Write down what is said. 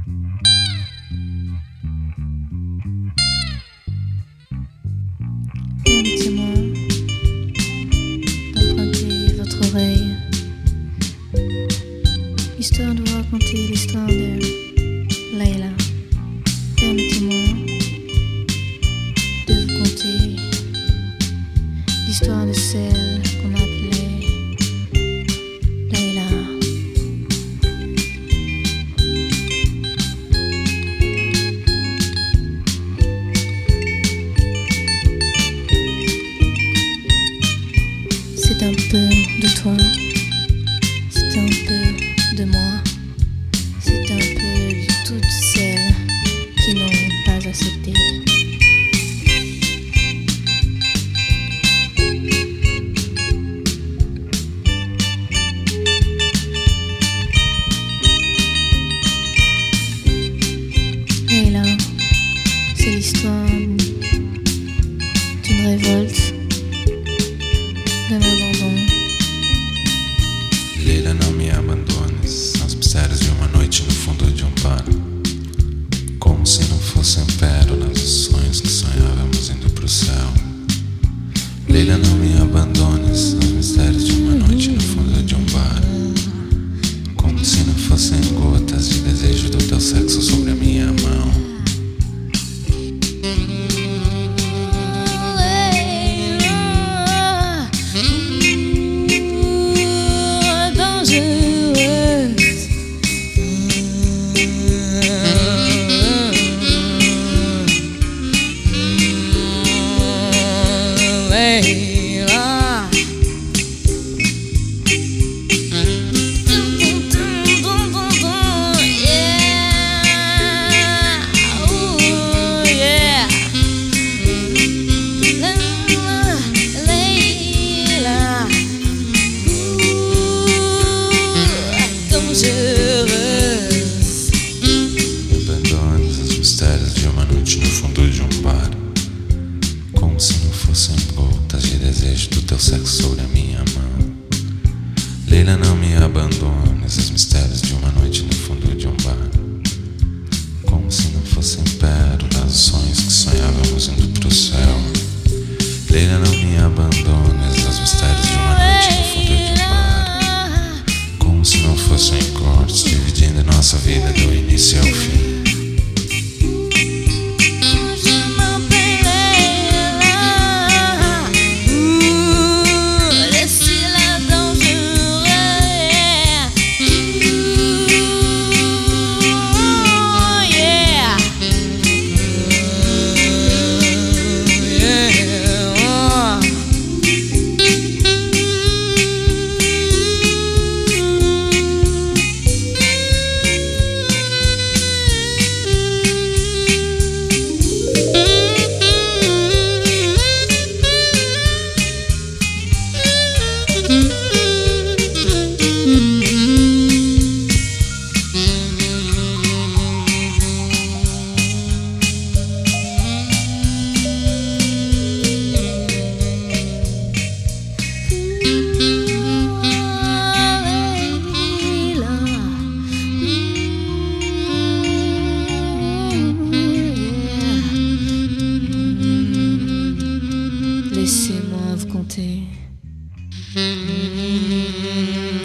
Permettez-moi d'emprunter votre oreille, histoire de vous raconter l'histoire de Layla. Permettez-moi de vous conter l'histoire de celle qu'on appelait Layla. C'est un peu de toi, c'est un peu de moi, c'est un peu de toutes celles qui n'ont pas accepté. Et là, c'est l'histoire d'une révolte, d'un abandon. Leila, não me abandones, são os mistérios de uma noite no fundo de um bar. Como se não fossem pérolas os sonhos que sonhávamos indo pro céu. Leila, não me abandones, são os mistérios de uma noite no fundo de um bar. Como se não fossem gotas de desejo do teu sexo sobre a minha mão. Abandones os mistérios de uma noite no fundo de um bar. Como se não fossem gotas de desejo do teu sexo sobre a minha mão. Leila, não me abandones os mistérios de uma noite no fundo de um bar. Como se não fossem pérolas os sonhos que sonhávamos indo pro céu. Leila, não me abandones os mistérios de uma noite no fundo de um bar. Como se não fossem cortes dividindo nossa vida do início ao fim. Laissez-moi vous conter